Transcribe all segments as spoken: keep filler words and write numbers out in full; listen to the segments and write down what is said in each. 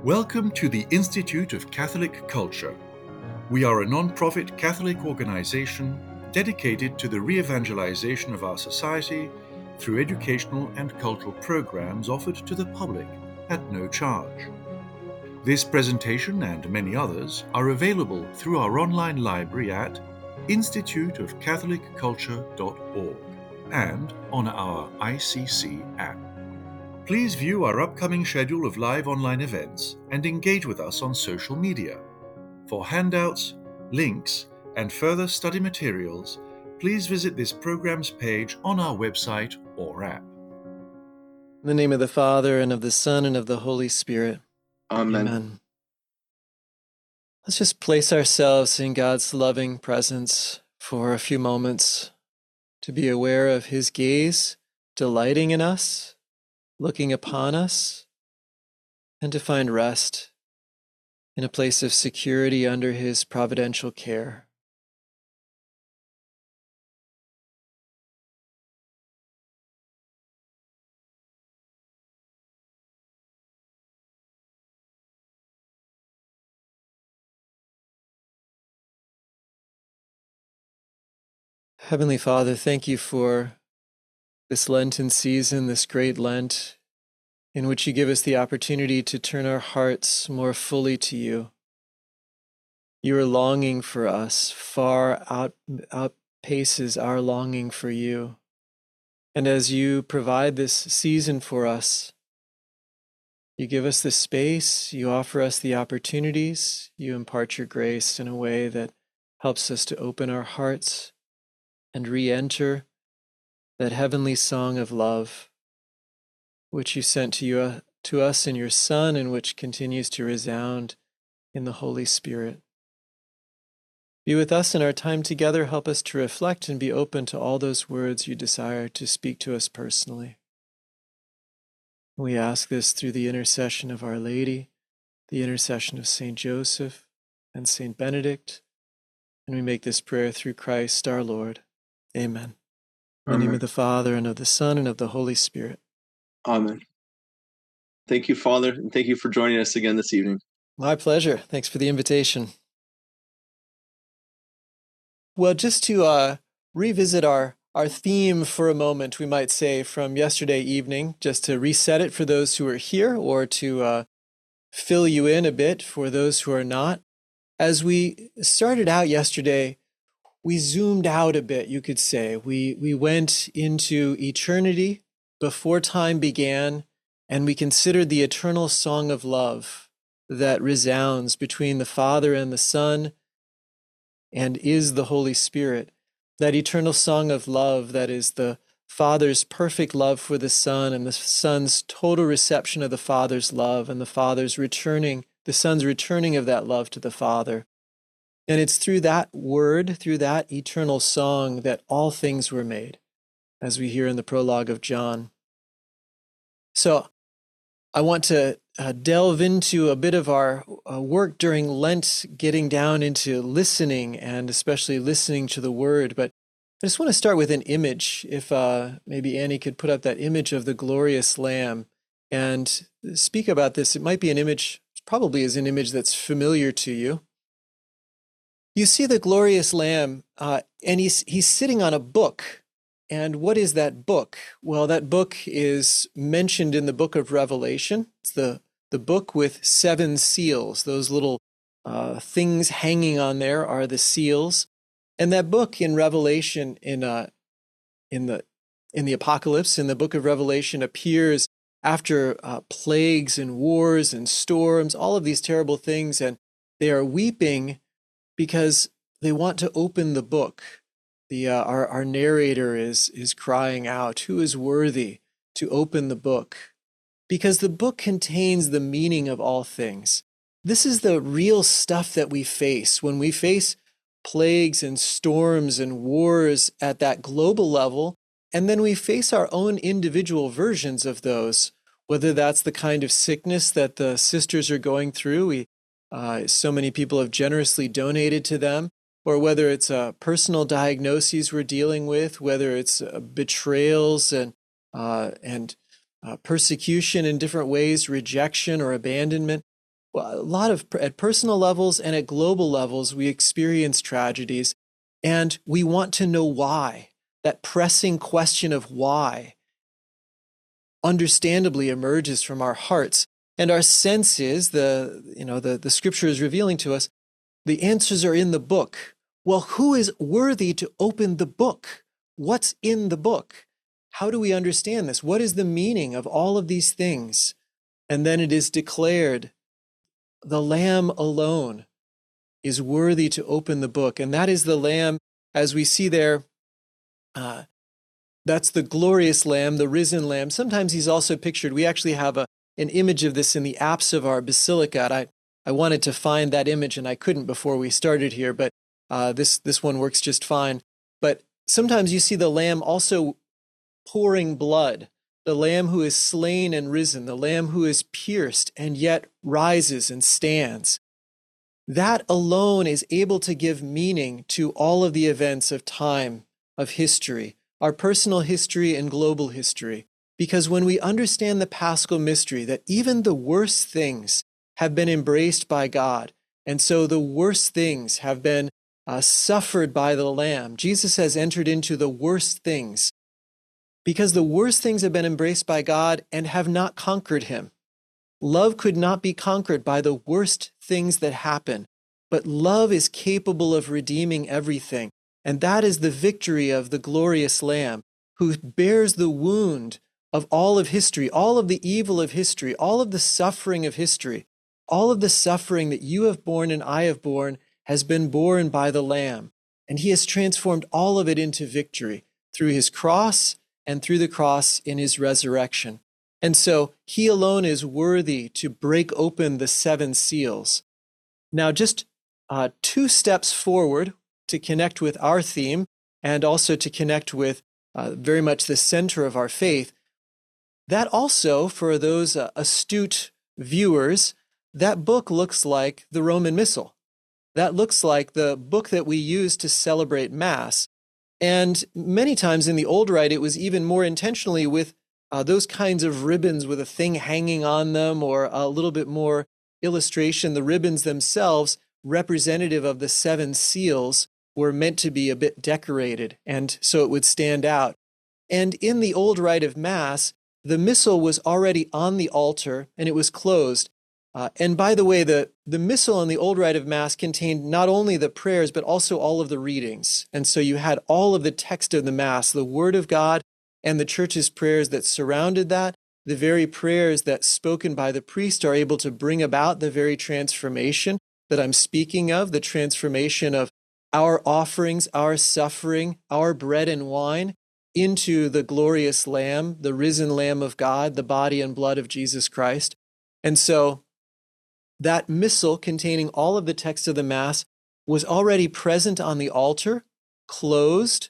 Welcome to the Institute of Catholic Culture. We are a non-profit Catholic organization dedicated to the re-evangelization of our society through educational and cultural programs offered to the public at no charge. This presentation and many others are available through our online library at institute of catholic culture dot org and on our I C C app. Please view our upcoming schedule of live online events and engage with us on social media. For handouts, links, and further study materials, please visit this program's page on our website or app. In the name of the Father, and of the Son, and of the Holy Spirit. Amen. Amen. Let's just place ourselves in God's loving presence for a few moments to be aware of His gaze, delighting in us, looking upon us, and to find rest in a place of security under His providential care. Heavenly Father, thank you for this Lenten season, this great Lent, in which you give us the opportunity to turn our hearts more fully to you. You are longing for us, far out, outpaces our longing for you. And as you provide this season for us, you give us the space, you offer us the opportunities, you impart your grace in a way that helps us to open our hearts and re-enter that heavenly song of love, which you sent to you to us in your Son, and which continues to resound in the Holy Spirit. Be with us in our time together. Help us to reflect and be open to all those words you desire to speak to us personally. We ask this through the intercession of Our Lady, the intercession of Saint Joseph and Saint Benedict, and we make this prayer through Christ our Lord. Amen. In the name of the Father, and of the Son, and of the Holy Spirit. Amen. Thank you, Father, and thank you for joining us again this evening. My pleasure. Thanks for the invitation. Well, just to uh, revisit our, our theme for a moment, we might say, from yesterday evening, just to reset it for those who are here, or to uh, fill you in a bit for those who are not. As we started out yesterday, we zoomed out a bit, you could say. We, we went into eternity before time began, and we considered the eternal song of love that resounds between the Father and the Son and is the Holy Spirit. That eternal song of love that is the Father's perfect love for the Son, and the Son's total reception of the Father's love, and the Father's returning, the Son's returning of that love to the Father. And it's through that word, through that eternal song, that all things were made, as we hear in the prologue of John. So I want to uh, delve into a bit of our uh, work during Lent, getting down into listening, and especially listening to the word. But I just want to start with an image. If uh, maybe Annie could put up that image of the glorious Lamb and speak about this. It might be an image, probably is an image that's familiar to you. You see the glorious Lamb, uh, and he's he's sitting on a book. And what is that book? Well, that book is mentioned in the book of Revelation. It's the, the book with seven seals. Those little uh, things hanging on there are the seals. And that book in Revelation, in uh, in the in the Apocalypse, in the book of Revelation, appears after uh, plagues and wars and storms, all of these terrible things, and they are weeping because they want to open the book. The uh, our our narrator is is crying out, "Who is worthy to open the book?" Because the book contains the meaning of all things. This is the real stuff that we face when we face plagues and storms and wars at that global level, and then we face our own individual versions of those. Whether that's the kind of sickness that the sisters are going through, we Uh, so many people have generously donated to them, or whether it's uh, personal diagnoses we're dealing with, whether it's uh, betrayals and uh, and uh, persecution in different ways, rejection or abandonment. Well, a lot of, at personal levels and at global levels, we experience tragedies, and we want to know why. That pressing question of why understandably emerges from our hearts. And our sense is, the, you know, the, the scripture is revealing to us, the answers are in the book. Well, who is worthy to open the book? What's in the book? How do we understand this? What is the meaning of all of these things? And then it is declared, the Lamb alone is worthy to open the book. And that is the Lamb, as we see there, uh, that's the glorious Lamb, the risen Lamb. Sometimes he's also pictured, we actually have a, an image of this in the apse of our basilica. And I, I wanted to find that image and I couldn't before we started here, but uh, this, this one works just fine. But sometimes you see the Lamb also pouring blood, the Lamb who is slain and risen, the Lamb who is pierced and yet rises and stands. That alone is able to give meaning to all of the events of time, of history, our personal history and global history. Because when we understand the Paschal mystery, that even the worst things have been embraced by God, and so the worst things have been uh, suffered by the Lamb. Jesus has entered into the worst things, because the worst things have been embraced by God and have not conquered him. Love could not be conquered by the worst things that happen, but love is capable of redeeming everything. And that is the victory of the glorious Lamb, who bears the wound of all of history, all of the evil of history, all of the suffering of history. All of the suffering that you have borne and I have borne has been borne by the Lamb. And he has transformed all of it into victory through his cross and through the cross in his resurrection. And so he alone is worthy to break open the seven seals. Now, just uh, two steps forward to connect with our theme and also to connect with uh, very much the center of our faith. That also, for those uh, astute viewers, that book looks like the Roman Missal. That looks like the book that we use to celebrate Mass. And many times in the Old Rite, it was even more intentionally with uh, those kinds of ribbons with a thing hanging on them, or a little bit more illustration. The ribbons themselves, representative of the seven seals, were meant to be a bit decorated, and so it would stand out. And in the Old Rite of Mass, the Missal was already on the altar, and it was closed. Uh, and by the way, the, the Missal in the Old Rite of Mass contained not only the prayers, but also all of the readings. And so you had all of the text of the Mass, the Word of God, and the Church's prayers that surrounded that. The very prayers that spoken by the priest are able to bring about the very transformation that I'm speaking of, the transformation of our offerings, our suffering, our bread and wine into the glorious Lamb, the risen Lamb of God, the body and blood of Jesus Christ. And so that Missal containing all of the text of the Mass was already present on the altar, closed,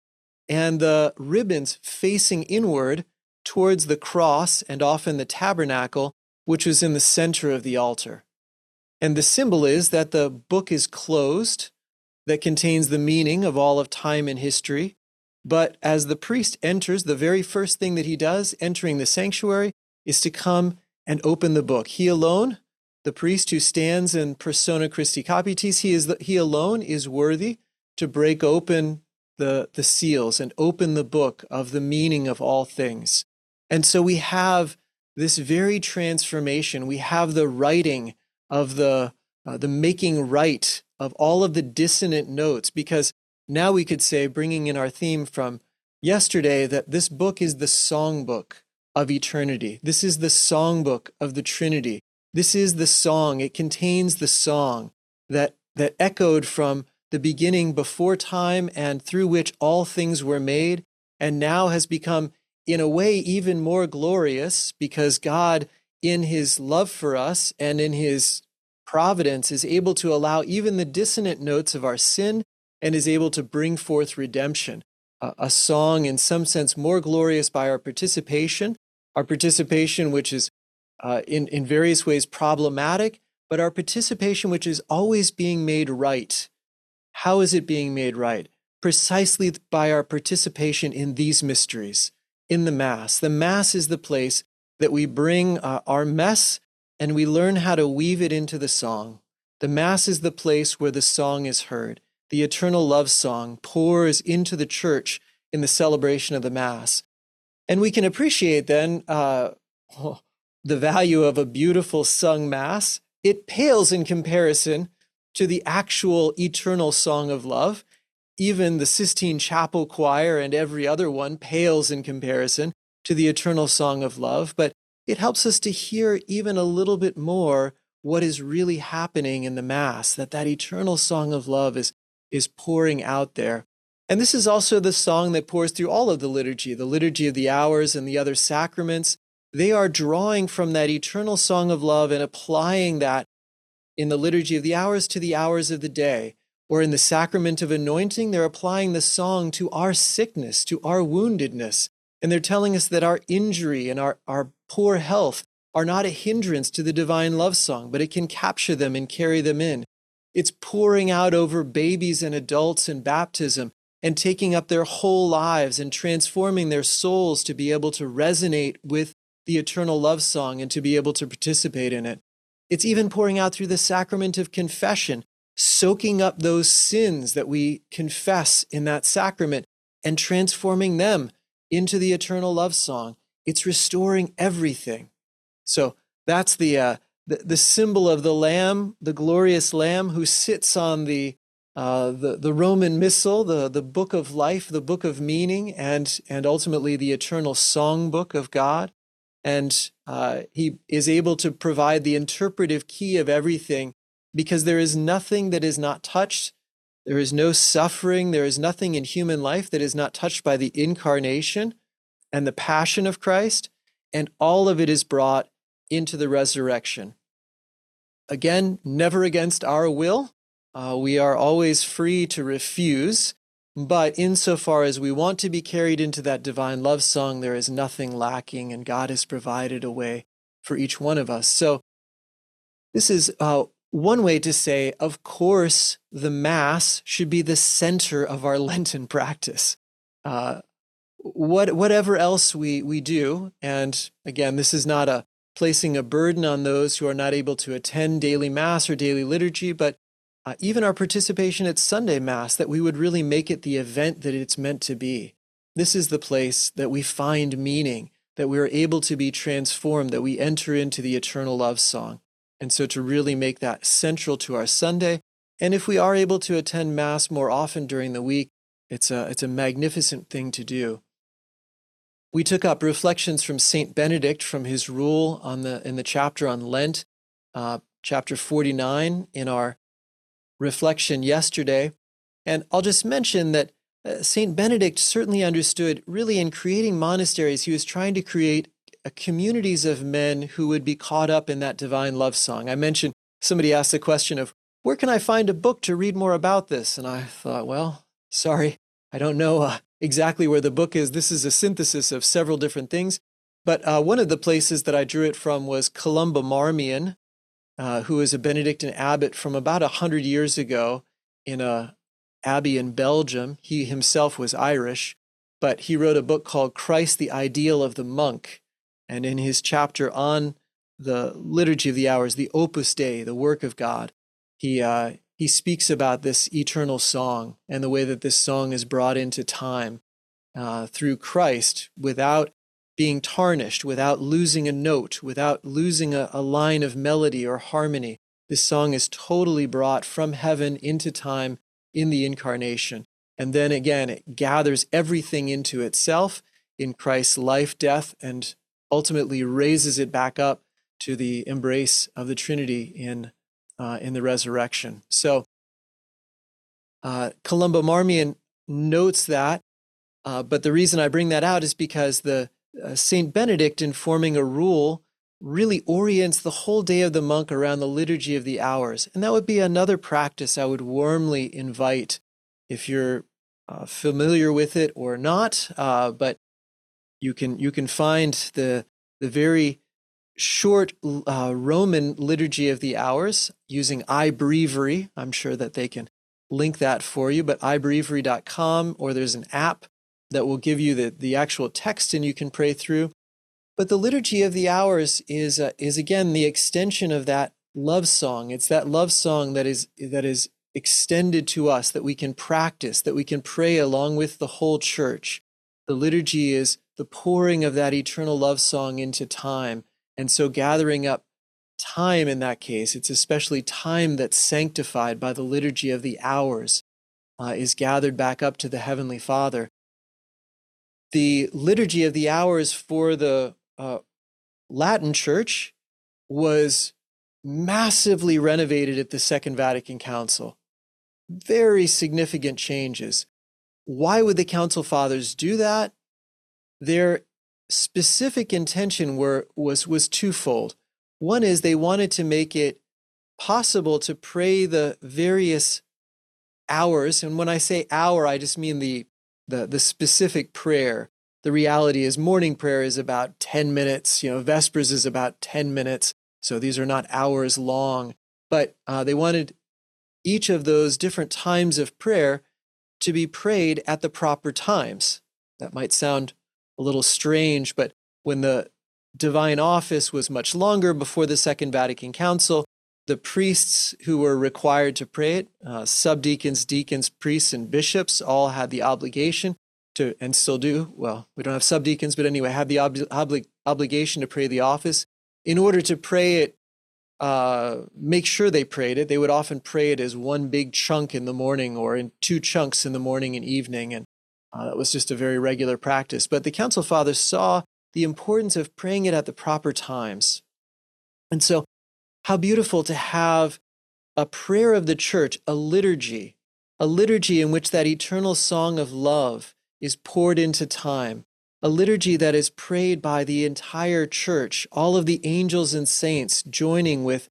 and the ribbons facing inward towards the cross and often the tabernacle, which was in the center of the altar. And the symbol is that the book is closed, that contains the meaning of all of time and history. But as the priest enters, the very first thing that he does, entering the sanctuary, is to come and open the book. He alone, the priest who stands in persona Christi Capitis, he, is the, he alone is worthy to break open the, the seals and open the book of the meaning of all things. And so we have this very transformation. We have the writing of the, uh, the making right of all of the dissonant notes, because now we could say, bringing in our theme from yesterday, that this book is the songbook of eternity. This is the songbook of the Trinity. This is the song. It contains the song that, that echoed from the beginning before time and through which all things were made, and now has become, in a way, even more glorious, because God, in his love for us and in his providence, is able to allow even the dissonant notes of our sin and is able to bring forth redemption. Uh, a song, in some sense, more glorious by our participation, our participation which is uh, in, in various ways problematic, but our participation which is always being made right. How is it being made right? Precisely by our participation in these mysteries, in the Mass. The Mass is the place that we bring uh, our mess and we learn how to weave it into the song. The Mass is the place where the song is heard. The eternal love song pours into the church in the celebration of the Mass. And we can appreciate then uh, oh, the value of a beautiful sung Mass. It pales in comparison to the actual eternal song of love. Even the Sistine Chapel Choir and every other one pales in comparison to the eternal song of love. But it helps us to hear even a little bit more what is really happening in the Mass, that that eternal song of love is, is pouring out there. And this is also the song that pours through all of the liturgy, the Liturgy of the Hours and the other sacraments. They are drawing from that eternal song of love and applying that in the Liturgy of the Hours to the hours of the day. Or in the Sacrament of Anointing, they're applying the song to our sickness, to our woundedness. And they're telling us that our injury and our, our poor health are not a hindrance to the divine love song, but it can capture them and carry them in. It's pouring out over babies and adults in baptism and taking up their whole lives and transforming their souls to be able to resonate with the eternal love song and to be able to participate in it. It's even pouring out through the sacrament of confession, soaking up those sins that we confess in that sacrament and transforming them into the eternal love song. It's restoring everything. So that's the, uh, the, the symbol of the Lamb, the glorious Lamb who sits on the, uh, the, the Roman Missal, the, the book of life, the book of meaning, and, and ultimately the eternal songbook of God. And uh, he is able to provide the interpretive key of everything, because there is nothing that is not touched. There is no suffering. There is nothing in human life that is not touched by the incarnation and the passion of Christ. And all of it is brought into the resurrection. Again, never against our will. Uh, we are always free to refuse. But insofar as we want to be carried into that divine love song, there is nothing lacking, and God has provided a way for each one of us. So this is uh, one way to say, of course, the Mass should be the center of our Lenten practice. Uh, what, whatever else we, we do, and again, this is not a placing a burden on those who are not able to attend daily Mass or daily liturgy, but Uh, even our participation at Sunday Mass, that we would really make it the event that it's meant to be. This is the place that we find meaning, that we are able to be transformed, that we enter into the eternal love song. And so to really make that central to our Sunday, and if we are able to attend Mass more often during the week, it's a, it's a magnificent thing to do. We took up reflections from Saint Benedict from his rule on the in the chapter on Lent, uh, chapter forty-nine in our reflection yesterday. And I'll just mention that uh, Saint Benedict certainly understood, really in creating monasteries, he was trying to create uh, communities of men who would be caught up in that divine love song. I mentioned somebody asked the question of, where can I find a book to read more about this? And I thought, well, sorry, I don't know uh, exactly where the book is. This is a synthesis of several different things. But uh, one of the places that I drew it from was Columba Marmion, Uh, who is a Benedictine abbot from about a hundred years ago in a abbey in Belgium. He himself was Irish, but he wrote a book called Christ, the Ideal of the Monk. And in his chapter on the Liturgy of the Hours, the Opus Dei, the work of God, he uh, he speaks about this eternal song and the way that this song is brought into time uh, through Christ without being tarnished, without losing a note, without losing a, a line of melody or harmony. This song is totally brought from heaven into time in the incarnation. And then again, it gathers everything into itself in Christ's life, death, and ultimately raises it back up to the embrace of the Trinity in, uh, in the resurrection. So uh, Columba Marmion notes that, uh, but the reason I bring that out is because the Uh, Saint Benedict, in forming a rule, really orients the whole day of the monk around the Liturgy of the Hours. And that would be another practice I would warmly invite if you're uh, familiar with it or not. Uh, but you can you can find the, the very short uh, Roman Liturgy of the Hours using iBreviary. I'm sure that they can link that for you, but i breviary dot com, or there's an app that will give you the, the actual text and you can pray through. But the Liturgy of the Hours is uh, is again the extension of that love song. It's that love song that is that is extended to us, that we can practice, that we can pray along with the whole church. The liturgy is the pouring of that eternal love song into time. And so gathering up time in that case, it's especially time that's sanctified by the Liturgy of the Hours, uh, is gathered back up to the Heavenly Father. The Liturgy of the Hours for the uh, Latin Church was massively renovated at the Second Vatican Council. Very significant changes. Why would the Council Fathers do that? Their specific intention were, was, was twofold. One is they wanted to make it possible to pray the various hours. And when I say hour, I just mean the, the, the specific prayer. The reality is morning prayer is about ten minutes. You know, Vespers is about ten minutes. So these are not hours long. But uh, they wanted each of those different times of prayer to be prayed at the proper times. That might sound a little strange, but when the divine office was much longer before the Second Vatican Council, the priests who were required to pray it, uh, subdeacons, deacons, priests, and bishops, all had the obligation to, and still do, well, we don't have subdeacons, but anyway, have the ob- obli- obligation to pray the office. In order to pray it, uh, make sure they prayed it, they would often pray it as one big chunk in the morning or in two chunks in the morning and evening, and uh, that was just a very regular practice. But the Council Fathers saw the importance of praying it at the proper times. And so how beautiful to have a prayer of the church, a liturgy, a liturgy in which that eternal song of love is poured into time, a liturgy that is prayed by the entire church, all of the angels and saints joining with,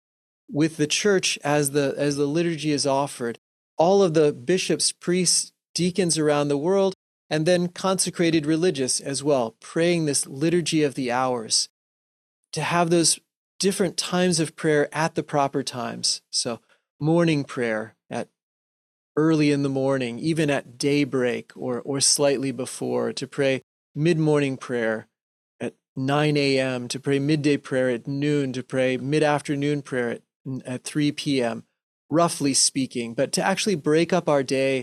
with the church as the, as the liturgy is offered, all of the bishops, priests, deacons around the world, and then consecrated religious as well, praying this Liturgy of the Hours, to have those different times of prayer at the proper times. So morning prayer at early in the morning, even at daybreak or, or slightly before, to pray mid-morning prayer at nine a.m., to pray midday prayer at noon, to pray mid-afternoon prayer at, at three p.m., roughly speaking, but to actually break up our day.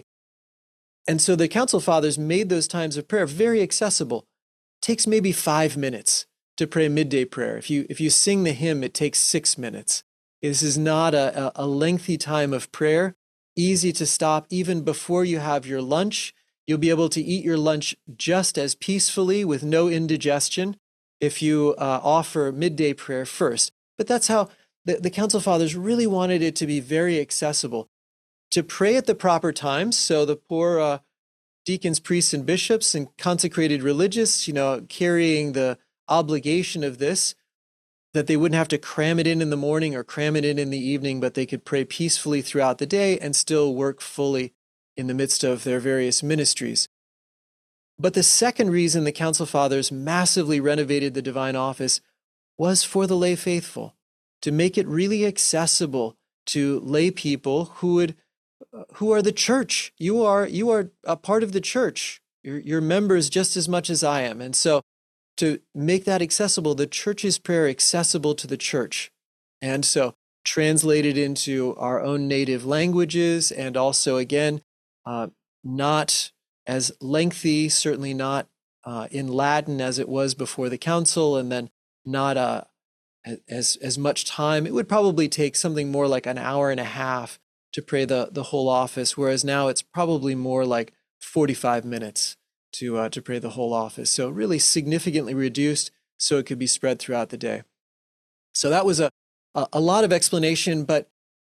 And so the Council Fathers made those times of prayer very accessible. It takes maybe five minutes to pray midday prayer. If you if you sing the hymn, it takes six minutes. This is not a, a lengthy time of prayer, easy to stop even before you have your lunch. You'll be able to eat your lunch just as peacefully with no indigestion if you uh, offer midday prayer first. But that's how the, the Council Fathers really wanted it to be very accessible. To pray at the proper times, so the poor uh, deacons, priests, and bishops and consecrated religious, you know, carrying the obligation of this, that they wouldn't have to cram it in in the morning or cram it in in the evening, but they could pray peacefully throughout the day and still work fully in the midst of their various ministries. But the second reason the Council Fathers massively renovated the divine office was for the lay faithful, to make it really accessible to lay people who would who are the church. You are you are a part of the church. You're, you're members just as much as I am. And so to make that accessible, the church's prayer accessible to the church. And so translated into our own native languages, and also, again, uh, not as lengthy, certainly not uh, in Latin as it was before the council, and then not uh, as, as much time. It would probably take something more like an hour and a half to pray the, the whole office, whereas now it's probably more like forty-five minutes to uh, to pray the whole office. So really significantly reduced so it could be spread throughout the day. So that was a, a, a lot of explanation, but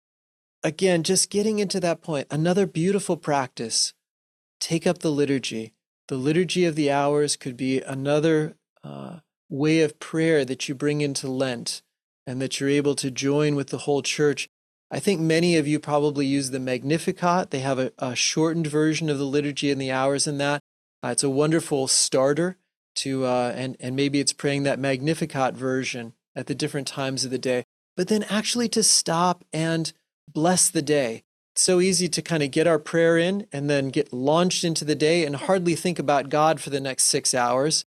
again, just getting into that point, another beautiful practice, take up the liturgy. The Liturgy of the Hours could be another uh, way of prayer that you bring into Lent and that you're able to join with the whole church. I think many of you probably use the Magnificat. They have a, a shortened version of the Liturgy and the Hours in that. Uh, it's a wonderful starter to, uh, and, and maybe it's praying that Magnificat version at the different times of the day, but then actually to stop and bless the day. It's so easy to kind of get our prayer in and then get launched into the day and hardly think about God for the next six hours.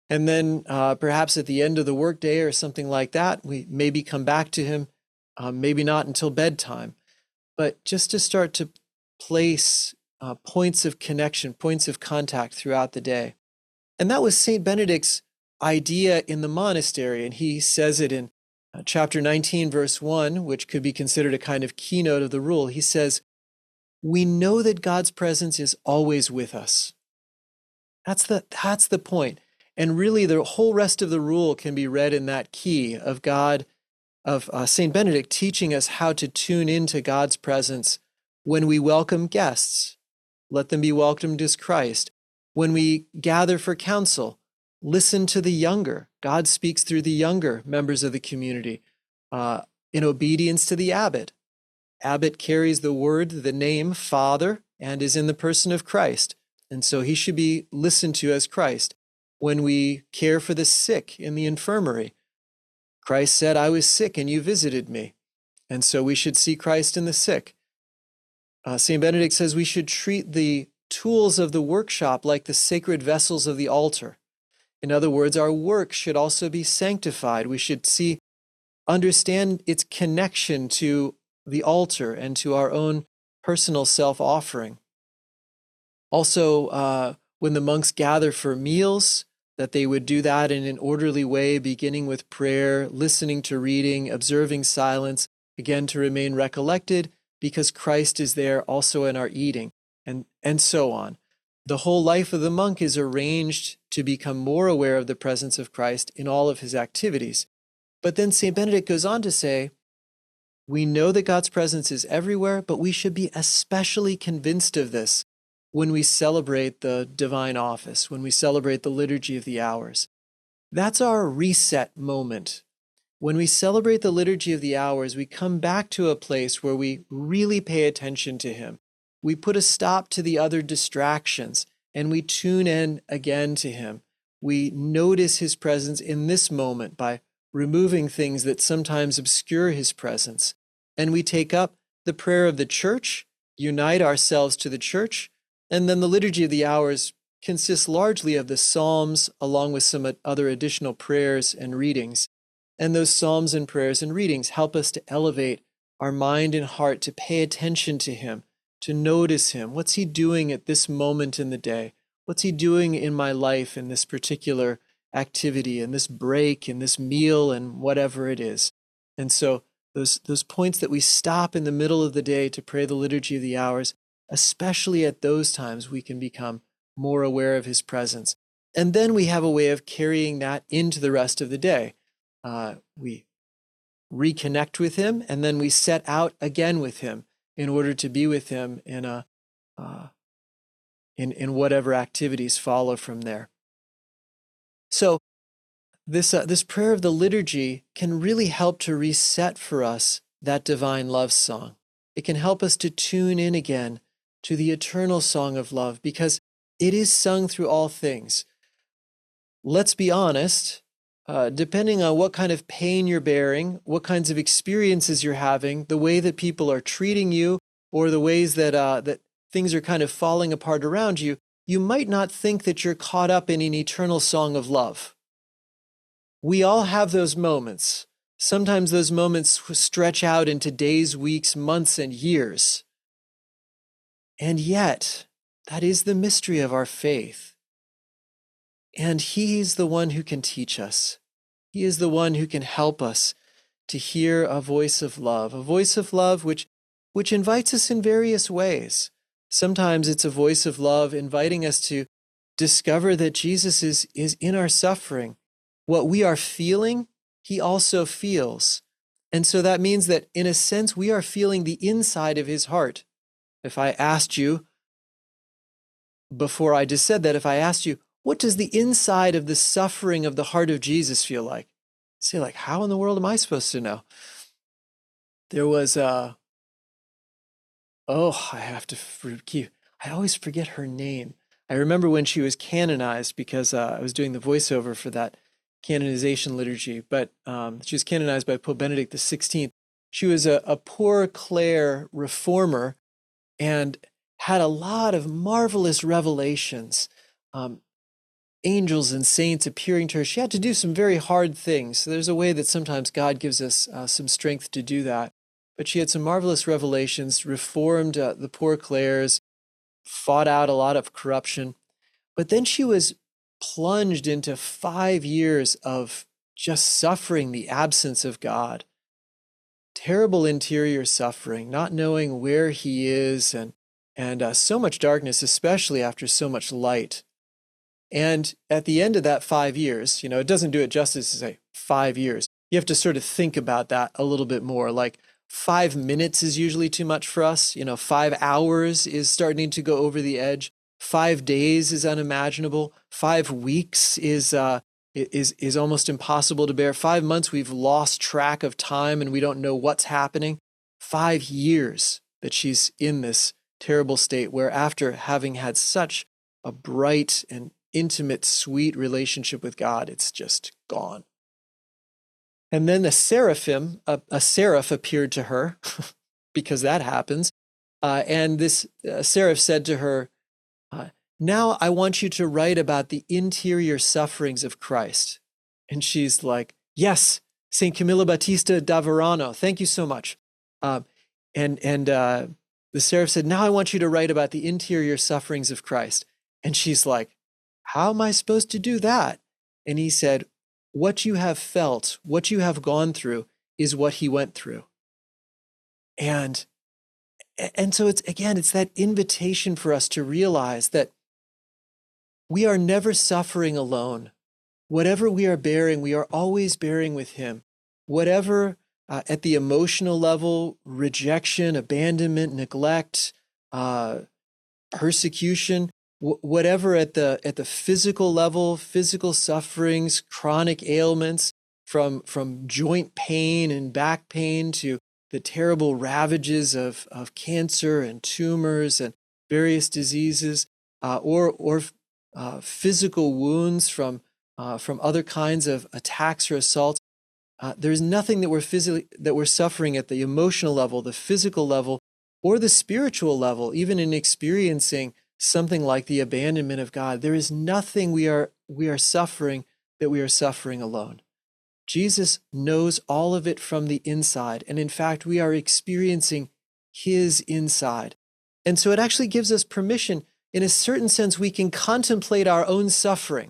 And then uh, perhaps at the end of the workday or something like that, we maybe come back to him, uh, maybe not until bedtime, but just to start to place uh, points of connection, points of contact throughout the day. And that was Saint Benedict's idea in the monastery, and he says it in uh, chapter nineteen, verse one, which could be considered a kind of keynote of the rule. He says, "We know that God's presence is always with us." That's the, that's the point. And really, the whole rest of the rule can be read in that key of God, of uh, Saint Benedict teaching us how to tune into God's presence when we welcome guests. Let them be welcomed as Christ. When we gather for counsel, listen to the younger. God speaks through the younger members of the community uh, in obedience to the abbot. Abbot carries the word, the name, Father, and is in the person of Christ. And so he should be listened to as Christ. When we care for the sick in the infirmary, Christ said, "I was sick and you visited me." And so we should see Christ in the sick. Uh, Saint Benedict says we should treat the tools of the workshop like the sacred vessels of the altar. In other words, our work should also be sanctified. We should see, understand its connection to the altar and to our own personal self-offering. Also, uh, when the monks gather for meals, that they would do that in an orderly way, beginning with prayer, listening to reading, observing silence, again to remain recollected, because Christ is there also in our eating, and, and so on. The whole life of the monk is arranged to become more aware of the presence of Christ in all of his activities. But then Saint Benedict goes on to say, we know that God's presence is everywhere, but we should be especially convinced of this when we celebrate the divine office, when we celebrate the liturgy of the hours. That's our reset moment. When we celebrate the liturgy of the hours, we come back to a place where we really pay attention to him. We put a stop to the other distractions, and we tune in again to him. We notice his presence in this moment by removing things that sometimes obscure his presence. And we take up the prayer of the church, unite ourselves to the church, and then the liturgy of the hours consists largely of the Psalms, along with some other additional prayers and readings. And those Psalms and prayers and readings help us to elevate our mind and heart, to pay attention to him, to notice him. What's he doing at this moment in the day? What's he doing in my life in this particular activity, in this break, in this meal, and whatever it is? And so those, those points that we stop in the middle of the day to pray the liturgy of the hours, especially at those times, we can become more aware of his presence. And then we have a way of carrying that into the rest of the day. Uh, we reconnect with him, and then we set out again with him in order to be with him in a uh, in in whatever activities follow from there. So this uh, this prayer of the liturgy can really help to reset for us that divine love song. It can help us to tune in again to the eternal song of love, because it is sung through all things. Let's be honest, uh, depending on what kind of pain you're bearing, what kinds of experiences you're having, the way that people are treating you, or the ways that uh, that things are kind of falling apart around you, you might not think that you're caught up in an eternal song of love. We all have those moments. Sometimes those moments stretch out into days, weeks, months, and years. And yet, that is the mystery of our faith. And he is the one who can teach us. He is the one who can help us to hear a voice of love, a voice of love which, which invites us in various ways. Sometimes it's a voice of love inviting us to discover that Jesus is, is in our suffering. What we are feeling, he also feels. And so that means that, in a sense, we are feeling the inside of his heart. If I asked you, before I just said that, if I asked you, what does the inside of the suffering of the heart of Jesus feel like? You say, like, how in the world am I supposed to know? There was, uh, oh, I have to keep, I always forget her name. I remember when she was canonized, because uh, I was doing the voiceover for that canonization liturgy, but um, she was canonized by Pope Benedict the sixteenth. She was a, a Poor Clare reformer and had a lot of marvelous revelations. Um, angels and saints appearing to her. She had to do some very hard things. So there's a way that sometimes God gives us uh, some strength to do that. But she had some marvelous revelations, reformed uh, the poor Clares, fought out a lot of corruption. But then she was plunged into five years of just suffering the absence of God. Terrible interior suffering, not knowing where he is, and, and uh, so much darkness, especially after so much light. And at the end of that five years, you know, it doesn't do it justice to say five years. You have to sort of think about that a little bit more. Like five minutes is usually too much for us. You know, five hours is starting to go over the edge. Five days is unimaginable. Five weeks is uh, is is almost impossible to bear. Five months, we've lost track of time and we don't know what's happening. Five years that she's in this terrible state where, after having had such a bright and intimate, sweet relationship with God, it's just gone. And then the seraphim, a, a seraph appeared to her, because that happens. Uh, and this uh, seraph said to her, uh, now I want you to write about the interior sufferings of Christ. And she's like, yes, Saint Camilla Battista da Verano, thank you so much. Um, and and uh, the seraph said, now I want you to write about the interior sufferings of Christ. And she's like, how am I supposed to do that? And he said, what you have felt, what you have gone through is what he went through. And, and so it's, again, it's that invitation for us to realize that we are never suffering alone. Whatever we are bearing, we are always bearing with him. Whatever uh, at the emotional level, rejection, abandonment, neglect, uh, persecution, whatever at the at the physical level, physical sufferings, chronic ailments, from from joint pain and back pain to the terrible ravages of, of cancer and tumors and various diseases, uh, or or uh, physical wounds from uh, from other kinds of attacks or assaults. Uh, there's nothing that we're physically that we're suffering at the emotional level, the physical level, or the spiritual level, even in experiencing something like the abandonment of God. There is nothing we are we are suffering that we are suffering alone. Jesus knows all of it from the inside, and in fact, we are experiencing his inside. And so it actually gives us permission. In a certain sense, we can contemplate our own suffering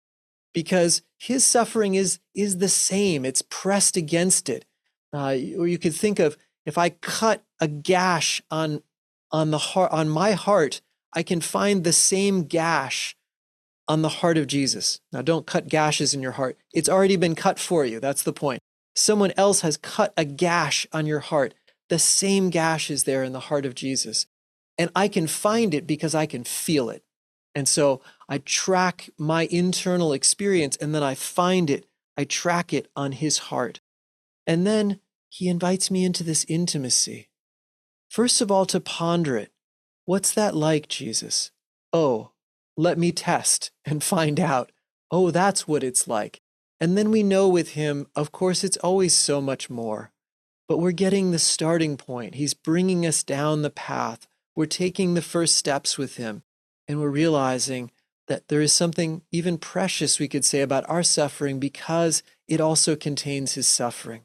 because his suffering is, is the same. It's pressed against it. Uh, or you could think of, if I cut a gash on, on, the heart, on my heart, I can find the same gash on the heart of Jesus. Now, don't cut gashes in your heart. It's already been cut for you. That's the point. Someone else has cut a gash on your heart. The same gash is there in the heart of Jesus. And I can find it because I can feel it. And so I track my internal experience, and then I find it. I track it on his heart. And then he invites me into this intimacy. First of all, to ponder it. What's that like, Jesus? Oh, let me test and find out. Oh, that's what it's like. And then we know with him, of course, it's always so much more. But we're getting the starting point. He's bringing us down the path. We're taking the first steps with him. And we're realizing that there is something even precious, we could say, about our suffering because it also contains his suffering.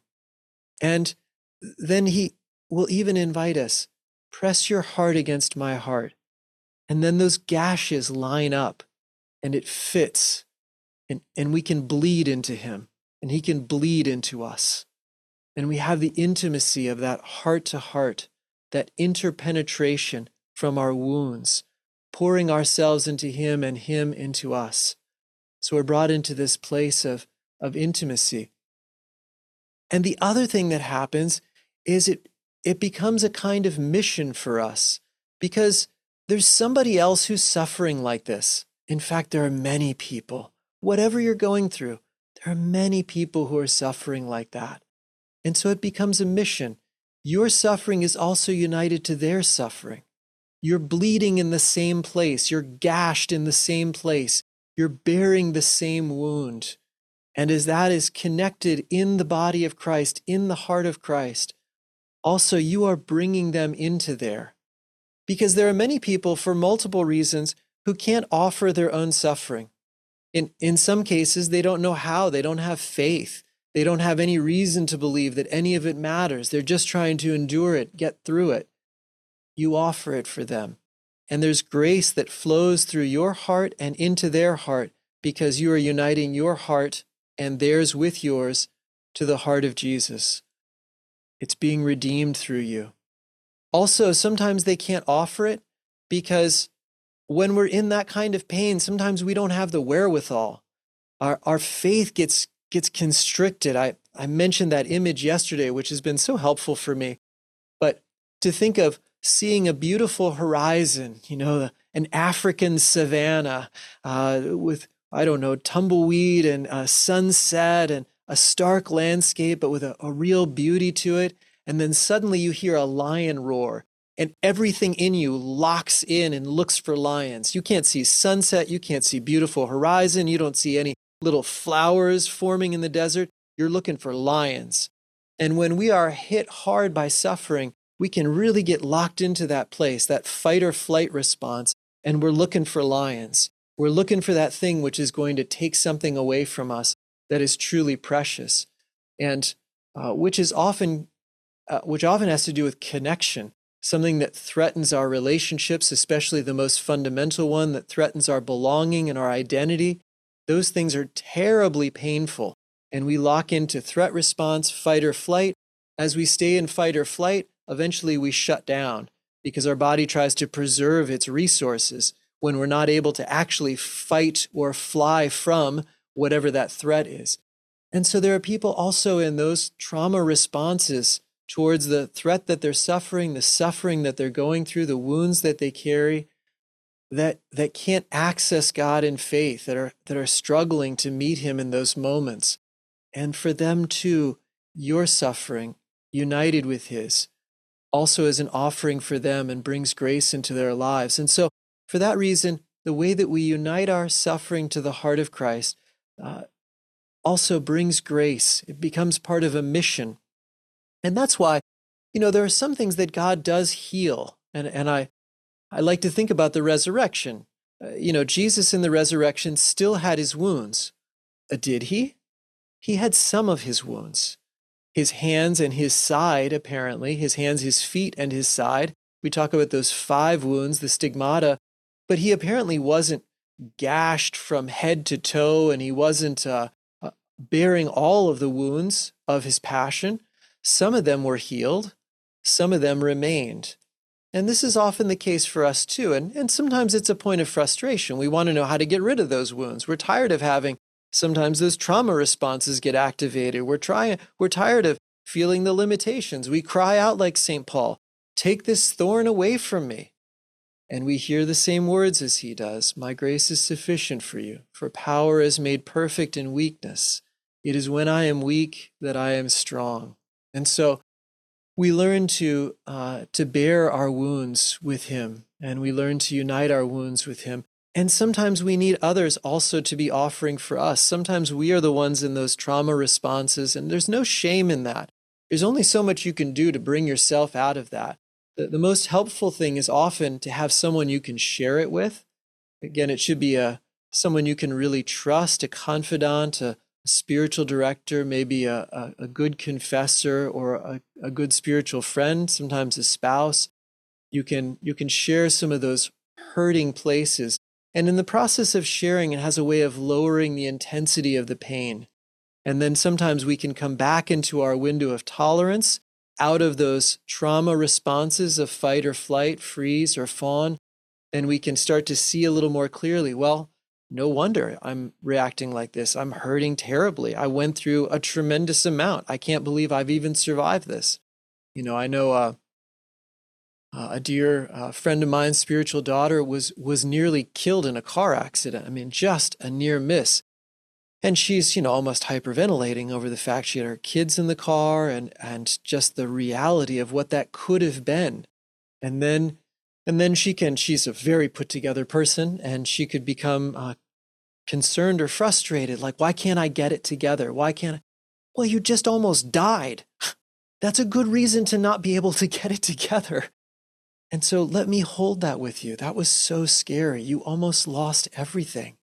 And then he will even invite us, press your heart against my heart. And then those gashes line up and it fits, and, and we can bleed into him and he can bleed into us. And we have the intimacy of that heart to heart, that interpenetration from our wounds, pouring ourselves into him and him into us. So we're brought into this place of, of intimacy. And the other thing that happens is it, it becomes a kind of mission for us, because there's somebody else who's suffering like this. In fact, there are many people. Whatever you're going through, there are many people who are suffering like that. And so it becomes a mission. Your suffering is also united to their suffering. You're bleeding in the same place. You're gashed in the same place. You're bearing the same wound. And as that is connected in the body of Christ, in the heart of Christ, also you are bringing them into there. Because there are many people, for multiple reasons, who can't offer their own suffering. In, in some cases, they don't know how. They don't have faith. They don't have any reason to believe that any of it matters. They're just trying to endure it, get through it. You offer it for them. And there's grace that flows through your heart and into their heart because you are uniting your heart and theirs with yours to the heart of Jesus. It's being redeemed through you. Also, sometimes they can't offer it because when we're in that kind of pain, sometimes we don't have the wherewithal. Our, our faith gets, gets constricted. I, I mentioned that image yesterday, which has been so helpful for me. But to think of seeing a beautiful horizon, you know, an African savanna uh, with, I don't know, tumbleweed and a sunset and a stark landscape, but with a, a real beauty to it. And then suddenly you hear a lion roar and everything in you locks in and looks for lions. You can't see sunset. You can't see beautiful horizon. You don't see any little flowers forming in the desert. You're looking for lions. And when we are hit hard by suffering, we can really get locked into that place, that fight or flight response, and we're looking for lions. We're looking for that thing which is going to take something away from us that is truly precious, and uh, which is often, uh, which often has to do with connection, something that threatens our relationships, especially the most fundamental one that threatens our belonging and our identity. Those things are terribly painful, and we lock into threat response, fight or flight. As we stay in fight or flight, eventually we shut down because our body tries to preserve its resources when we're not able to actually fight or fly from whatever that threat is. And so there are people also in those trauma responses towards the threat that they're suffering, the suffering that they're going through, the wounds that they carry, that, that can't access God in faith, that are, that are struggling to meet him in those moments. And for them too, your suffering, united with his, also is an offering for them and brings grace into their lives. And so for that reason, the way that we unite our suffering to the heart of Christ uh, also brings grace. It becomes part of a mission. And that's why, you know, there are some things that God does heal. And, and I, I like to think about the resurrection. Uh, you know, Jesus in the resurrection still had his wounds. Uh, did he? He had some of his wounds. His hands and his side, apparently, his hands, his feet, and his side. We talk about those five wounds, the stigmata, but he apparently wasn't gashed from head to toe, and he wasn't uh, uh, bearing all of the wounds of his passion. Some of them were healed, some of them remained. And this is often the case for us too, and, and sometimes it's a point of frustration. We want to know how to get rid of those wounds. We're tired of having Sometimes those trauma responses get activated. We're trying, we're tired of feeling the limitations. We cry out like Saint Paul, take this thorn away from me. And we hear the same words as he does. My grace is sufficient for you, for power is made perfect in weakness. It is when I am weak that I am strong. And so we learn to, uh, to bear our wounds with him, and we learn to unite our wounds with him. And sometimes we need others also to be offering for us. Sometimes we are the ones in those trauma responses, and there's no shame in that. There's only so much you can do to bring yourself out of that. The, the most helpful thing is often to have someone you can share it with. Again, it should be a someone you can really trust, a confidant, a, a spiritual director, maybe a, a, a good confessor or a, a good spiritual friend, sometimes a spouse. You can, you can share some of those hurting places. And in the process of sharing, it has a way of lowering the intensity of the pain. And then sometimes we can come back into our window of tolerance out of those trauma responses of fight or flight, freeze or fawn, and we can start to see a little more clearly, well, no wonder I'm reacting like this. I'm hurting terribly. I went through a tremendous amount. I can't believe I've even survived this. You know, I know uh, Uh, a dear uh, friend of mine's spiritual daughter was was nearly killed in a car accident. I mean, just a near miss. And she's, you know, almost hyperventilating over the fact she had her kids in the car and and just the reality of what that could have been. And then and then she can, she's a very put together person, and she could become uh, concerned or frustrated. Like, why can't I get it together? Why can't I? Well, you just almost died. That's a good reason to not be able to get it together. And so let me hold that with you. That was so scary. You almost lost everything.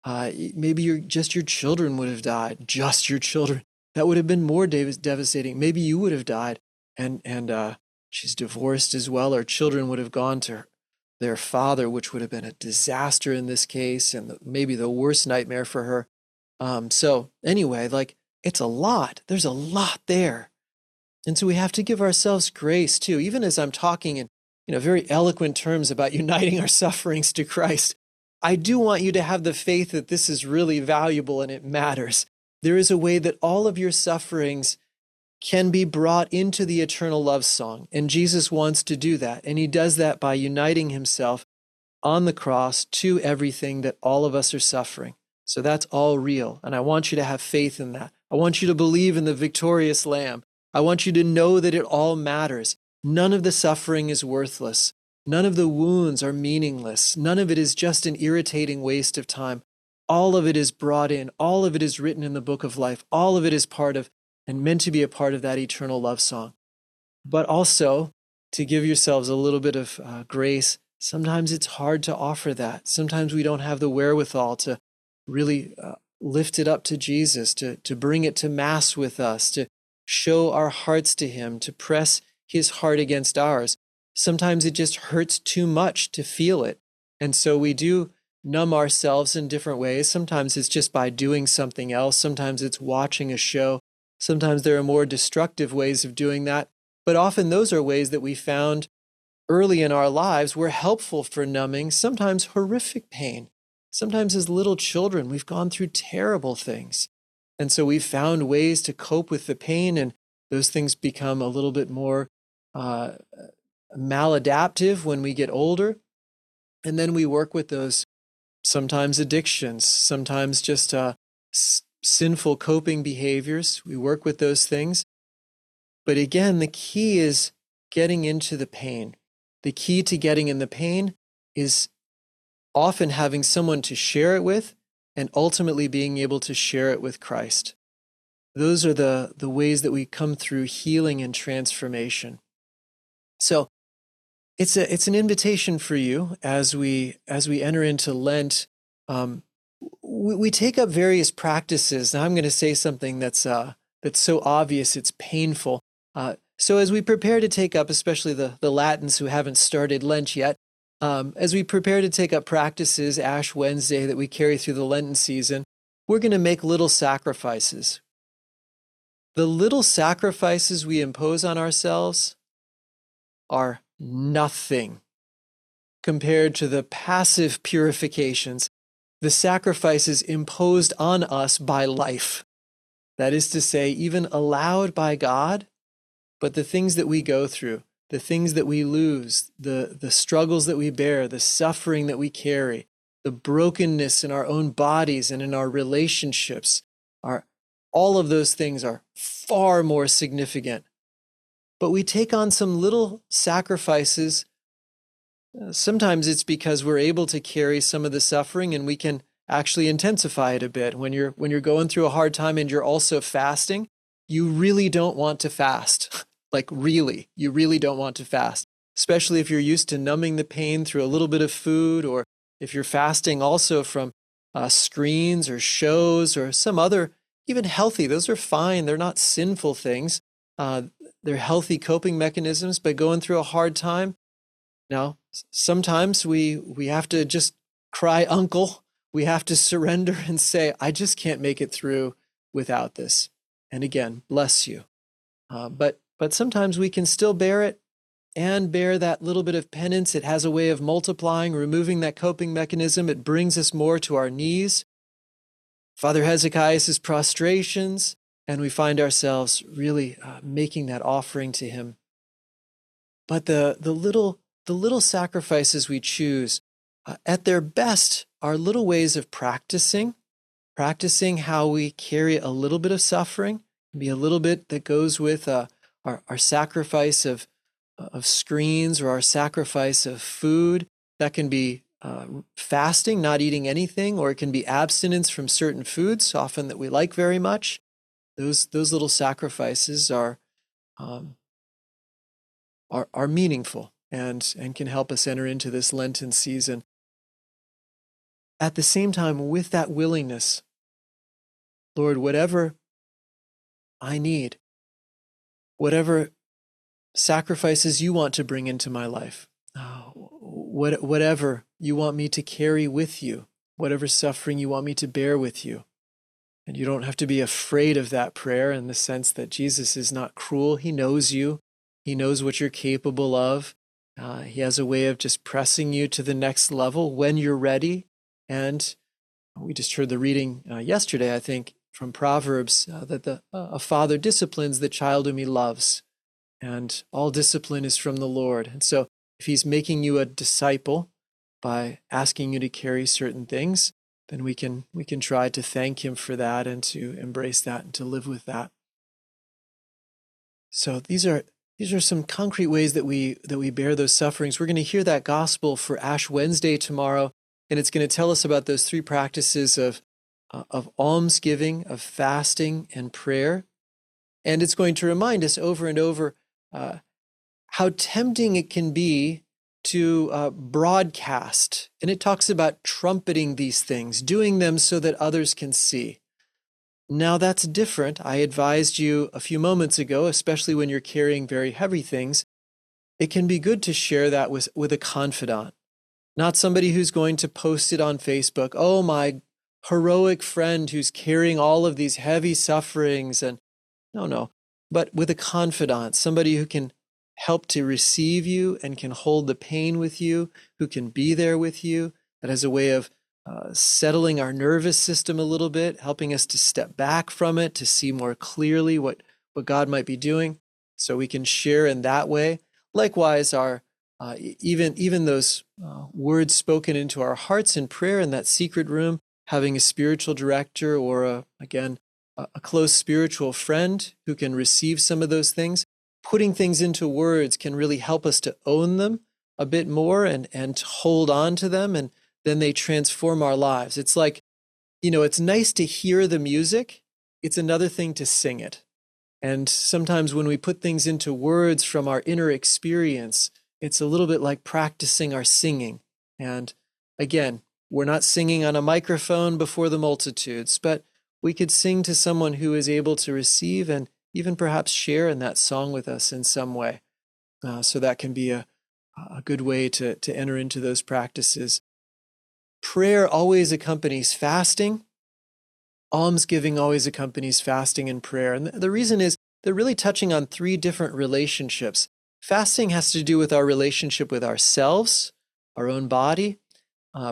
Uh, maybe your, just your children would have died, just your children. That would have been more dev- devastating. Maybe you would have died, and and uh, she's divorced as well. Her children would have gone to their father, which would have been a disaster in this case, and the, maybe the worst nightmare for her. Um, so anyway, like it's a lot. There's a lot there, and so we have to give ourselves grace too. Even as I'm talking in you know very eloquent terms about uniting our sufferings to Christ, I do want you to have the faith that this is really valuable and it matters. There is a way that all of your sufferings can be brought into the eternal love song, and Jesus wants to do that, and he does that by uniting himself on the cross to everything that all of us are suffering. So that's all real, and I want you to have faith in that. I want you to believe in the victorious Lamb. I want you to know that it all matters. None of the suffering is worthless. None of the wounds are meaningless. None of it is just an irritating waste of time. All of it is brought in. All of it is written in the book of life. All of it is part of and meant to be a part of that eternal love song. But also, to give yourselves a little bit of uh, grace, sometimes it's hard to offer that. Sometimes we don't have the wherewithal to really uh, lift it up to Jesus, to, to bring it to Mass with us, to show our hearts to him, to press his heart against ours. Sometimes it just hurts too much to feel it. And so we do numb ourselves in different ways. Sometimes it's just by doing something else. Sometimes it's watching a show. Sometimes there are more destructive ways of doing that. But often those are ways that we found early in our lives were helpful for numbing sometimes horrific pain. Sometimes as little children, we've gone through terrible things. And so we've found ways to cope with the pain, and those things become a little bit more uh, maladaptive when we get older. And then we work with those sometimes addictions, sometimes just uh, s- sinful coping behaviors. We work with those things. But again, the key is getting into the pain. The key to getting in the pain is often having someone to share it with, and ultimately being able to share it with Christ. Those are the, the ways that we come through healing and transformation. So it's a it's an invitation for you as we as we enter into Lent. Um, we, we take up various practices. Now I'm going to say something that's uh, that's so obvious it's painful. Uh, so as we prepare to take up, especially the the Latins who haven't started Lent yet, um, as we prepare to take up practices Ash Wednesday that we carry through the Lenten season, we're going to make little sacrifices. The little sacrifices we impose on ourselves are nothing compared to the passive purifications, the sacrifices imposed on us by life. That is to say, even allowed by God, but the things that we go through, the things that we lose, the, the struggles that we bear, the suffering that we carry, the brokenness in our own bodies and in our relationships, are, all of those things are far more significant. But we take on some little sacrifices. Sometimes it's because we're able to carry some of the suffering and we can actually intensify it a bit. When you're when you're going through a hard time and you're also fasting, you really don't want to fast. Like really, you really don't want to fast, especially if you're used to numbing the pain through a little bit of food, or if you're fasting also from uh, screens or shows or some other, even healthy. Those are fine. They're not sinful things. Uh, they're healthy coping mechanisms, but going through a hard time, now, sometimes we we have to just cry uncle. We have to surrender and say, I just can't make it through without this. And again, bless you. Uh, but but sometimes we can still bear it and bear that little bit of penance. It has a way of multiplying, removing that coping mechanism. It brings us more to our knees. Father Hezekiah's prostrations, and we find ourselves really uh, making that offering to him. But the the little the little sacrifices we choose, uh, at their best, are little ways of practicing, practicing how we carry a little bit of suffering, be a little bit that goes with uh, our our sacrifice of of screens or our sacrifice of food. That can be uh, fasting, not eating anything, or it can be abstinence from certain foods, often that we like very much. Those those little sacrifices are um, are are meaningful and and can help us enter into this Lenten season. at the same time, with that willingness, Lord, whatever I need, whatever sacrifices you want to bring into my life, uh, what, whatever you want me to carry with you, whatever suffering you want me to bear with you. And you don't have to be afraid of that prayer in the sense that Jesus is not cruel. He knows you. He knows what you're capable of. Uh, he has a way of just pressing you to the next level when you're ready. And we just heard the reading uh, yesterday, I think, from Proverbs, uh, that the, uh, a father disciplines the child whom he loves. And all discipline is from the Lord. And so if he's making you a disciple by asking you to carry certain things, then we can we can try to thank him for that and to embrace that and to live with that. So these are these are some concrete ways that we that we bear those sufferings. We're going to hear that gospel for Ash Wednesday tomorrow, and it's going to tell us about those three practices of uh, of almsgiving, of fasting, and prayer. And it's going to remind us over and over uh, how tempting it can be to uh, broadcast. And it talks about trumpeting these things, doing them so that others can see. Now that's different. I advised you a few moments ago, especially when you're carrying very heavy things, it can be good to share that with, with a confidant, not somebody who's going to post it on Facebook. Oh, my heroic friend who's carrying all of these heavy sufferings. And no, no, but with a confidant, somebody who can help to receive you and can hold the pain with you, who can be there with you, that has a way of uh, settling our nervous system a little bit, helping us to step back from it, to see more clearly what, what God might be doing, so we can share in that way. Likewise, our uh, even, even those uh, words spoken into our hearts in prayer in that secret room, having a spiritual director or, a, again, a, a close spiritual friend who can receive some of those things, putting things into words can really help us to own them a bit more and, and to hold on to them, and then they transform our lives. It's like, you know, it's nice to hear the music. It's another thing to sing it. And sometimes when we put things into words from our inner experience, it's a little bit like practicing our singing. And again, we're not singing on a microphone before the multitudes, but we could sing to someone who is able to receive and even perhaps share in that song with us in some way. Uh, so that can be a, a good way to, to enter into those practices. Prayer always accompanies fasting. Almsgiving always accompanies fasting and prayer. And the, the reason is they're really touching on three different relationships. Fasting has to do with our relationship with ourselves, our own body. Uh,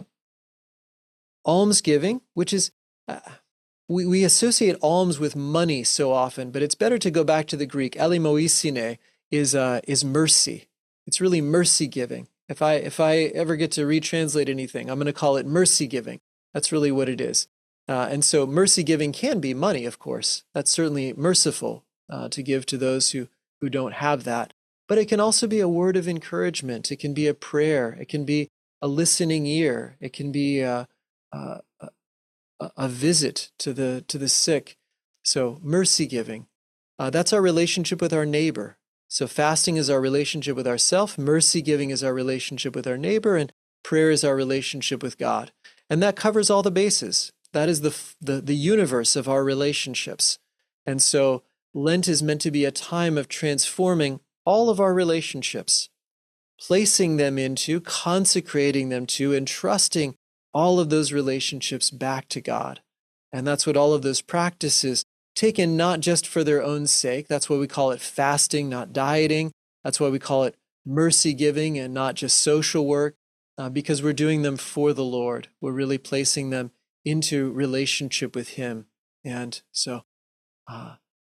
almsgiving, which is... Uh, We, we associate alms with money so often, but it's better to go back to the Greek. Elimoisine is uh, is mercy. It's really mercy giving. If I if I ever get to retranslate anything, I'm going to call it mercy giving. That's really what it is. Uh, and so mercy giving can be money, of course. That's certainly merciful uh, to give to those who, who don't have that. But it can also be a word of encouragement. It can be a prayer. It can be a listening ear. It can be a, a, a visit to the to the sick. So mercy giving. Uh, that's our relationship with our neighbor. So fasting is our relationship with ourself. Mercy giving is our relationship with our neighbor. And prayer is our relationship with God. And that covers all the bases. That is the the, the universe of our relationships. And so Lent is meant to be a time of transforming all of our relationships, placing them into, consecrating them to, and trusting all of those relationships back to God. And that's what all of those practices, taken not just for their own sake, that's why we call it fasting, not dieting. That's why we call it mercy giving and not just social work, uh, because we're doing them for the Lord. We're really placing them into relationship with Him. And so uh,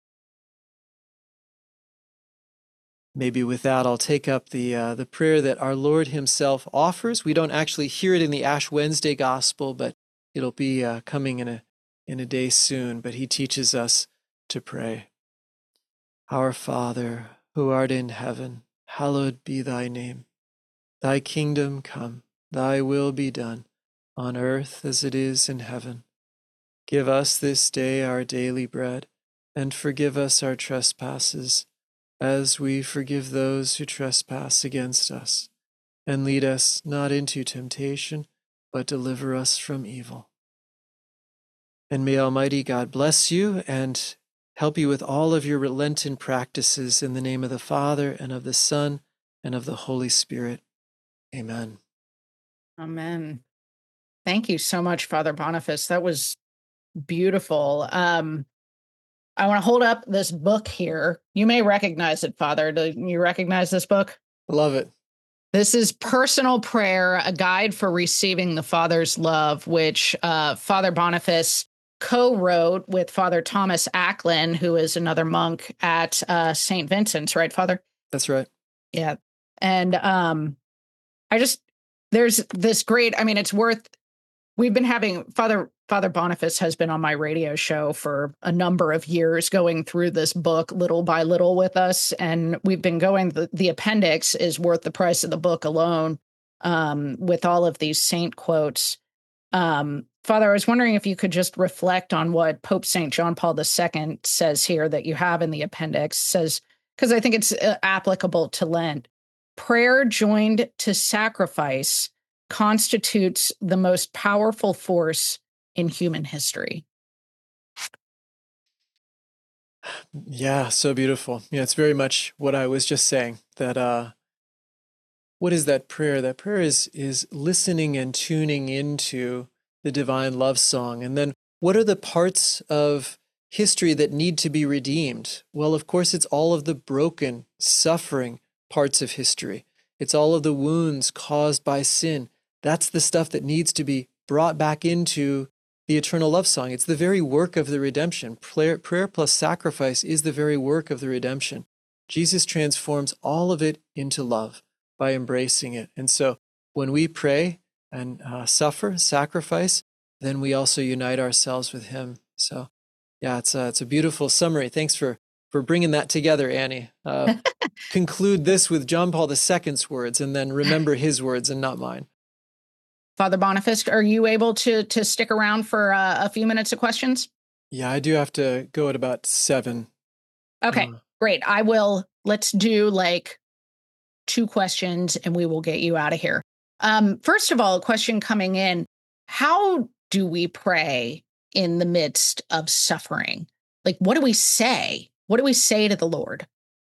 maybe with that, I'll take up the uh, the prayer that our Lord Himself offers. We don't actually hear it in the Ash Wednesday Gospel, but it'll be uh, coming in a in a day soon. But He teaches us to pray. Our Father, who art in heaven, hallowed be Thy name. Thy kingdom come, Thy will be done, on earth as it is in heaven. Give us this day our daily bread, and forgive us our trespasses, as we forgive those who trespass against us. And lead us not into temptation, but deliver us from evil. And may Almighty God bless you and help you with all of your Lenten practices in the name of the Father and of the Son and of the Holy Spirit. Amen. Amen. Thank you so much, Father Boniface. That was beautiful. Um, I want to hold up this book here. You may recognize it, Father. Do you recognize this book? Love it. This is Personal Prayer, a guide for receiving the Father's love, which uh, Father Boniface co-wrote with Father Thomas Acklin, who is another monk at uh, Saint Vincent's, right, Father? That's right. Yeah. And um, I just, there's this great, I mean, it's worth, we've been having, Father Father Boniface has been on my radio show for a number of years, going through this book little by little with us. And we've been going, the, the appendix is worth the price of the book alone, um, with all of these saint quotes. Um, Father, I was wondering if you could just reflect on what Pope Saint John Paul the Second says here that you have in the appendix, says, because I think it's uh, applicable to Lent. Prayer joined to sacrifice constitutes the most powerful force in human history. Yeah, so beautiful. Yeah, it's very much what I was just saying, that uh, what is that prayer? That prayer is is listening and tuning into the divine love song. And then what are the parts of history that need to be redeemed? Well, of course, it's all of the broken, suffering parts of history. It's all of the wounds caused by sin. That's the stuff that needs to be brought back into the eternal love song. It's the very work of the redemption. Prayer, prayer plus sacrifice is the very work of the redemption. Jesus transforms all of it into love by embracing it. And so when we pray and uh, suffer, sacrifice, then we also unite ourselves with him. So yeah, it's a, it's a beautiful summary. Thanks for, for bringing that together, Annie. Uh, conclude this with John Paul the Second's words, and then remember his words and not mine. Father Boniface, are you able to to stick around for uh, a few minutes of questions? Yeah, I do have to go at about seven. Okay, uh, great. I will, let's do like two questions and we will get you out of here. Um, first of all, a question coming in, how do we pray in the midst of suffering? Like, what do we say? What do we say to the Lord?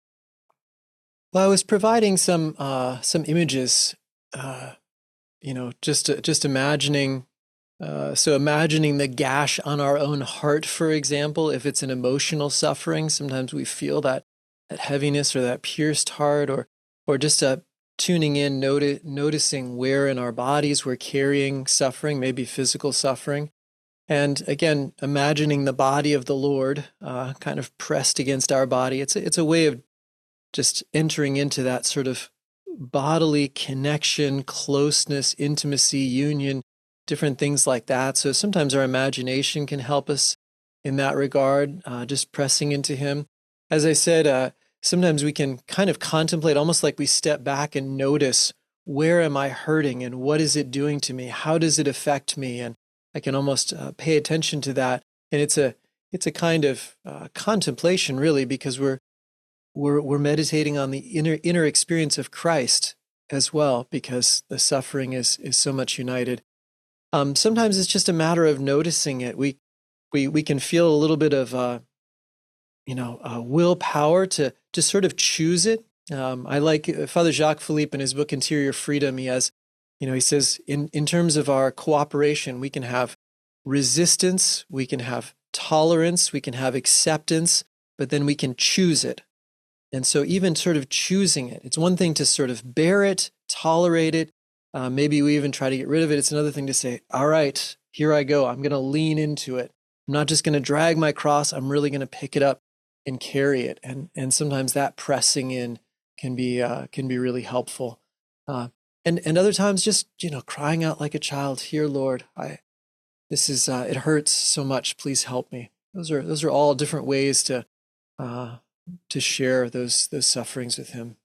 Well, I was providing some uh, some images, uh, you know, just just imagining. Uh, so imagining the gash on our own heart, for example, if it's an emotional suffering, sometimes we feel that that heaviness or that pierced heart, or or just uh, tuning in, noti- noticing where in our bodies we're carrying suffering, maybe physical suffering. And again, imagining the body of the Lord uh, kind of pressed against our body. It's a, it's a way of just entering into that sort of bodily connection, closeness, intimacy, union, different things like that. So sometimes our imagination can help us in that regard, uh, just pressing into him. As I said, uh, sometimes we can kind of contemplate, almost like we step back and notice, where am I hurting and what is it doing to me? How does it affect me? And I can almost uh, pay attention to that. And it's a it's a kind of uh, contemplation, really, because we're we're we're meditating on the inner inner experience of Christ as well, because the suffering is is so much united. Um, sometimes it's just a matter of noticing it. We we we can feel a little bit of uh, you know uh, willpower to to sort of choose it. Um, I like Father Jacques Philippe in his book Interior Freedom. He has, you know, he says in in terms of our cooperation, we can have resistance, we can have tolerance, we can have acceptance, but then we can choose it. And so even sort of choosing it, it's one thing to sort of bear it, tolerate it. Uh, maybe we even try to get rid of it. It's another thing to say, all right, here I go. I'm going to lean into it. I'm not just going to drag my cross. I'm really going to pick it up and carry it. And and sometimes that pressing in can be uh, can be really helpful. Uh, and and other times just, you know, crying out like a child, here, Lord, I this is uh, it hurts so much. Please help me. Those are those are all different ways to uh, to share those those sufferings with him.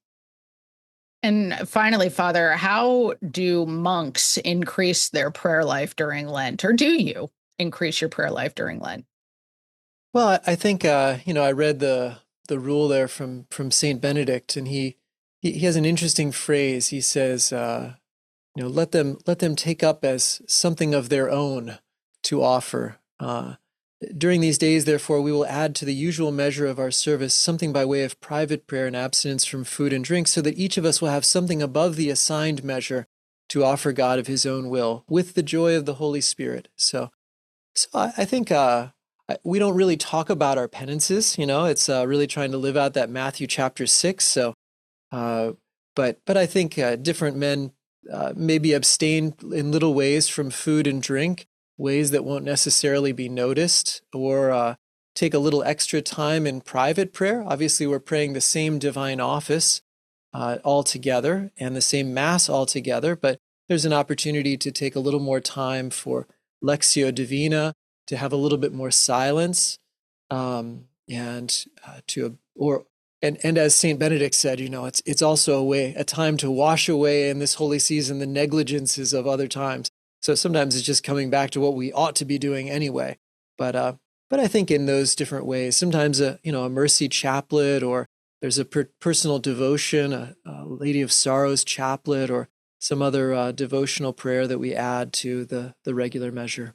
And finally, Father, how do monks increase their prayer life during Lent? Or do you increase your prayer life during Lent? Well, I think, uh, you know, I read the the rule there from from Saint Benedict, and he, he, he has an interesting phrase. He says, uh, you know, let them let them take up as something of their own to offer. Uh, during these days, therefore, we will add to the usual measure of our service something by way of private prayer and abstinence from food and drink, so that each of us will have something above the assigned measure to offer God of his own will, with the joy of the Holy Spirit. So, so I, I think uh, we don't really talk about our penances. You know, it's uh, really trying to live out that Matthew chapter six. So, uh, but but I think uh, different men uh, maybe abstain in little ways from food and drink, ways that won't necessarily be noticed, or uh, take a little extra time in private prayer. Obviously, we're praying the same divine office uh, all together and the same Mass all together, but there's an opportunity to take a little more time for Lectio Divina, to have a little bit more silence, um, and uh, to or and and as Saint Benedict said, you know, it's it's also a way, a time to wash away in this holy season the negligences of other times. So sometimes it's just coming back to what we ought to be doing anyway. But uh, but I think in those different ways, sometimes a you know a mercy chaplet, or there's a per- personal devotion, a, a Lady of Sorrows chaplet, or some other uh, devotional prayer that we add to the the regular measure.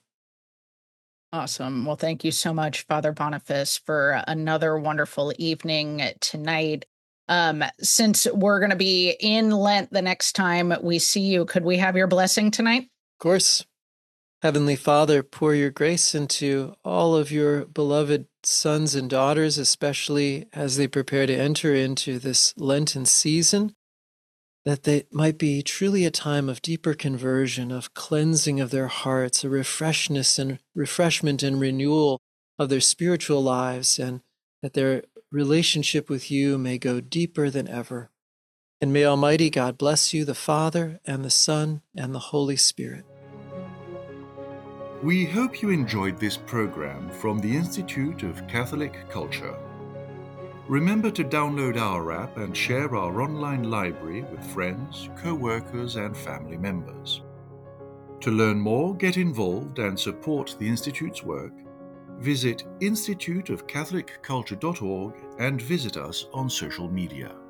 Awesome. Well, thank you so much, Father Boniface, for another wonderful evening tonight. Um, since we're going to be in Lent the next time we see you, could we have your blessing tonight? Of course. Heavenly Father, pour your grace into all of your beloved sons and daughters, especially as they prepare to enter into this Lenten season, that they might be truly a time of deeper conversion, of cleansing of their hearts, a refreshness and refreshment and renewal of their spiritual lives, and that their relationship with you may go deeper than ever. And may Almighty God bless you, the Father, and the Son, and the Holy Spirit. We hope you enjoyed this program from the Institute of Catholic Culture. Remember to download our app and share our online library with friends, co-workers, and family members. To learn more, get involved, and support the Institute's work, visit institute of catholic culture dot org and visit us on social media.